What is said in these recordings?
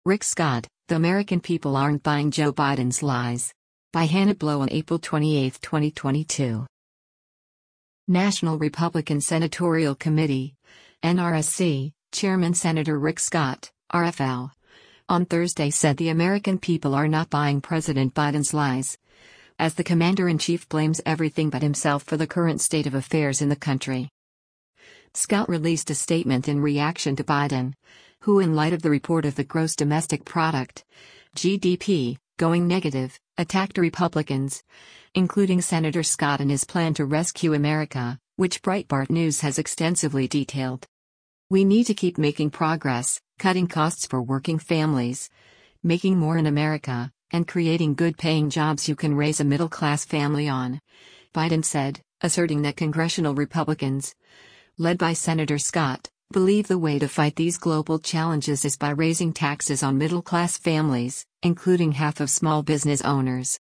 Rick Scott, The American People Aren't Buying Joe Biden's Lies. By Hannah Blow on April 28, 2022. National Republican Senatorial Committee, NRSC, Chairman Senator Rick Scott, RFL, on Thursday said the American people are not buying President Biden's lies, as the commander-in-chief blames everything but himself for the current state of affairs in the country. Scott released a statement in reaction to Biden, who, in light of the report of the gross domestic product, GDP, going negative, attacked Republicans, including Senator Scott and his plan to rescue America, which Breitbart News has extensively detailed. We need to keep making progress, cutting costs for working families, making more in America, and creating good-paying jobs you can raise a middle-class family on, Biden said, asserting that congressional Republicans, led by Senator Scott, believe the way to fight these global challenges is by raising taxes on middle-class families, including half of small business owners.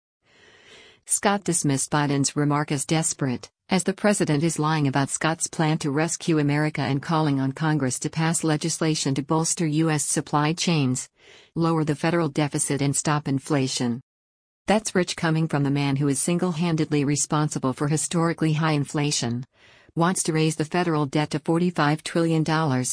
Scott dismissed Biden's remark as desperate, as the president is lying about Scott's plan to rescue America and calling on Congress to pass legislation to bolster U.S. supply chains, lower the federal deficit and stop inflation. That's rich coming from the man who is single-handedly responsible for historically high inflation, wants to raise the federal debt to $45 trillion,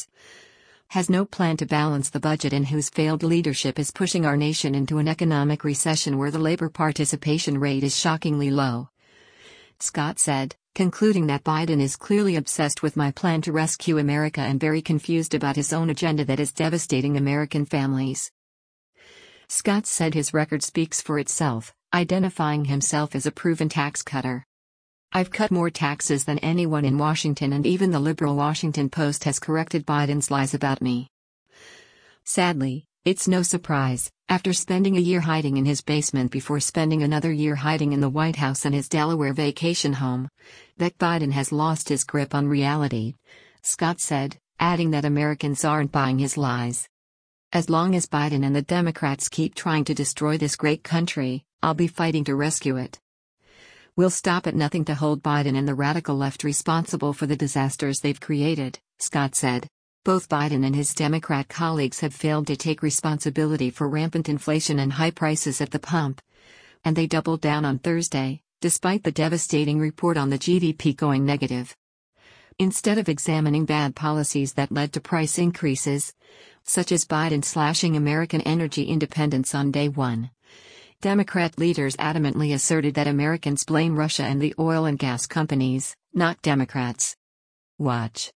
has no plan to balance the budget, and whose failed leadership is pushing our nation into an economic recession where the labor participation rate is shockingly low. Scott said, concluding that Biden is clearly obsessed with my plan to rescue America and very confused about his own agenda that is devastating American families. Scott said his record speaks for itself, identifying himself as a proven tax cutter. I've cut more taxes than anyone in Washington, and even the liberal Washington Post has corrected Biden's lies about me. Sadly, it's no surprise, after spending a year hiding in his basement before spending another year hiding in the White House and his Delaware vacation home, that Biden has lost his grip on reality, Scott said, adding that Americans aren't buying his lies. As long as Biden and the Democrats keep trying to destroy this great country, I'll be fighting to rescue it. We'll stop at nothing to hold Biden and the radical left responsible for the disasters they've created, Scott said. Both Biden and his Democrat colleagues have failed to take responsibility for rampant inflation and high prices at the pump. And they doubled down on Thursday, despite the devastating report on the GDP going negative. Instead of examining bad policies that led to price increases, such as Biden slashing American energy independence on day one, Democrat leaders adamantly asserted that Americans blame Russia and the oil and gas companies, not Democrats. Watch.